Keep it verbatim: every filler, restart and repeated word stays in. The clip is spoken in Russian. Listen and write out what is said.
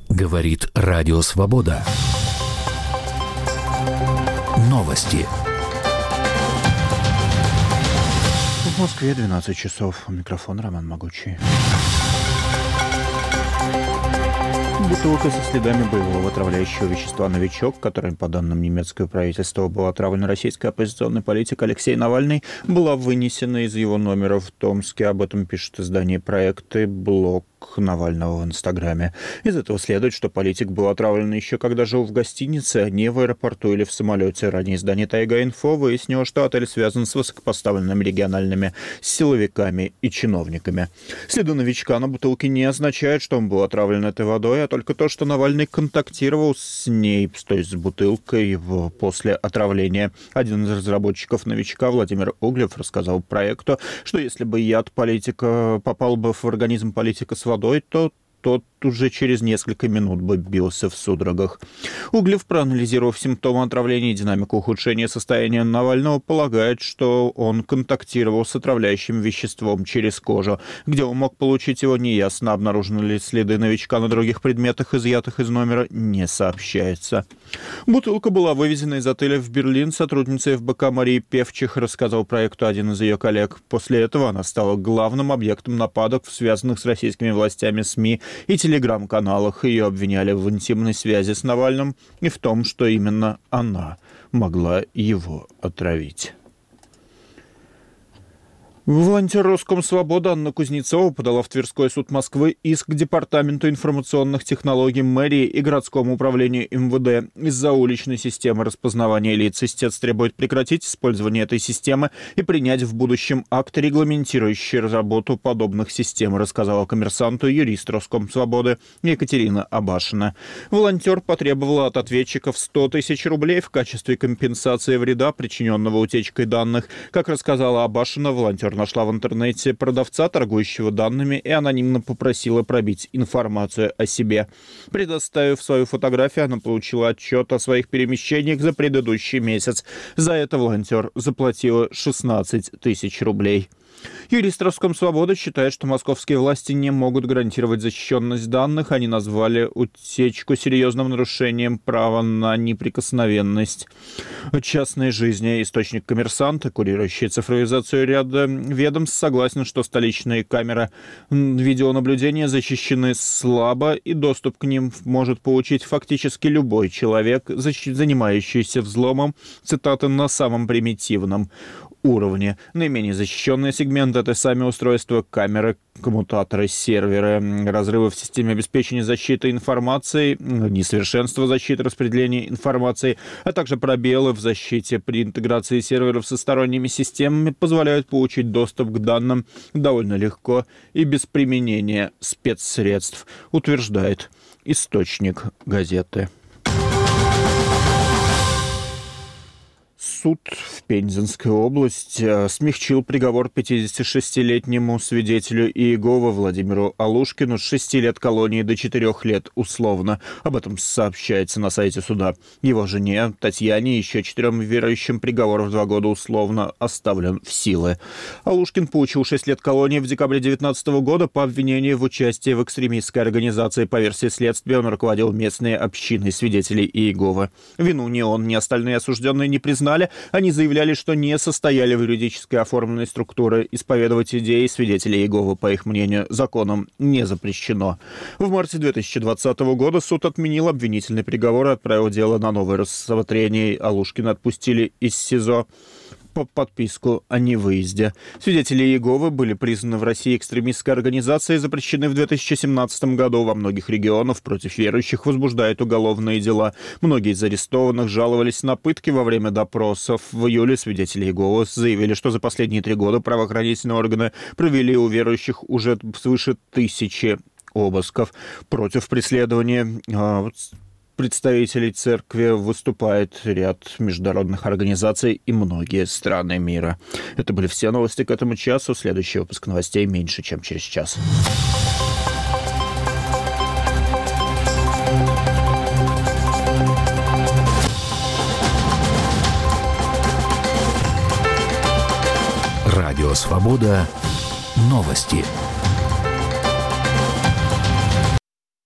Говорит Радио Свобода. Новости. В Москве двенадцать часов. Микрофон Роман Могучий. Бутылка со следами боевого отравляющего вещества «Новичок», которым, по данным немецкого правительства, был отравлен российский оппозиционный политик Алексей Навальный, была вынесена из его номера в Томске. Об этом пишет издание «Проекты», блог Навального в Инстаграме. Из этого следует, что политик был отравлен еще когда жил в гостинице, а не в аэропорту или в самолете. Ранее издание «Тайга-Инфо» выяснило, что отель связан с высокопоставленными региональными силовиками и чиновниками. Следы «Новичка» на бутылке не означают, что он был отравлен этой водой, а только то, что Навальный контактировал с ней, то есть с бутылкой, после отравления. Один из разработчиков «Новичка», Владимир Углев, рассказал проекту, что если бы яд политика попал бы в организм политика с водой, то тот уже через несколько минут бы бился в судорогах. Углев, проанализировав симптомы отравления и динамику ухудшения состояния Навального, полагает, что он контактировал с отравляющим веществом через кожу. Где он мог получить его, неясно. Обнаружены ли следы «Новичка» на других предметах, изъятых из номера, не сообщается. Бутылка была вывезена из отеля в Берлин. Сотрудница эф бэ ка Марии Певчих, рассказал проекту один из ее коллег. После этого она стала главным объектом нападок, связанных с российскими властями СМИ и телеграм-каналах. Ее обвиняли в интимной связи с Навальным и в том, что именно она могла его отравить. Волонтер Роскомсвободы Анна Кузнецова подала в Тверской суд Москвы иск к Департаменту информационных технологий мэрии и городскому управлению эм вэ дэ из-за уличной системы распознавания лиц. Истец требует прекратить использование этой системы и принять в будущем акт, регламентирующий работу подобных систем, рассказала «Коммерсанту» юрист Роскомсвободы Екатерина Абашина. Волонтер потребовала от ответчиков сто тысяч рублей в качестве компенсации вреда, причиненного утечкой данных. Как рассказала Абашина, волонтер нашла в интернете продавца, торгующего данными, и анонимно попросила пробить информацию о себе. Предоставив свою фотографию, она получила отчет о своих перемещениях за предыдущий месяц. За это волонтер заплатила шестнадцать тысяч рублей. Юрист Роскомсвободы считает, что московские власти не могут гарантировать защищенность данных. Они назвали утечку серьезным нарушением права на неприкосновенность частной жизни. Источник «Коммерсанта», курирующий цифровизацию ряда ведомств, согласен, что столичные камеры видеонаблюдения защищены слабо, и доступ к ним может получить фактически любой человек, занимающийся взломом, цитаты, на самом примитивном уровне. Наименее защищенные сегменты — это сами устройства, камеры, коммутаторы, серверы, разрывы в системе обеспечения защиты информации, несовершенство защиты распределения информации, а также пробелы в защите при интеграции серверов со сторонними системами позволяют получить доступ к данным довольно легко и без применения спецсредств, утверждает источник газеты. Суд в Пензенской области смягчил приговор пятидесятишестилетнему свидетелю Иеговы Владимиру Алушкину с шести лет колонии до четырех лет условно. Об этом сообщается на сайте суда. Его жене Татьяне и еще четырем верующим приговор в два года условно оставлен в силе. Алушкин получил шесть лет колонии в декабре две тысячи девятнадцатого года по обвинению в участии в экстремистской организации. По версии следствия, он руководил местной общиной свидетелей Иеговы. Вину ни он, ни остальные осужденные не признали. Они заявляли, что не состояли в юридически оформленной структуре. Исповедовать идеи свидетелей Иеговы, по их мнению, законом не запрещено. В марте две тысячи двадцатого года суд отменил обвинительный приговор и отправил дело на новое рассмотрение. Алушкина отпустили из СИЗО по подписку о невыезде. Свидетели Иеговы были признаны в России экстремистской организацией и запрещены в две тысячи семнадцатом году. Во многих регионах против верующих возбуждают уголовные дела. Многие из арестованных жаловались на пытки во время допросов. В июле свидетели Иеговы заявили, что за последние три года правоохранительные органы провели у верующих уже свыше тысячи обысков. Против преследования представителей церкви выступает ряд международных организаций и многие страны мира. Это были все новости к этому часу. Следующий выпуск новостей меньше, чем через час. Радио «Свобода». Новости.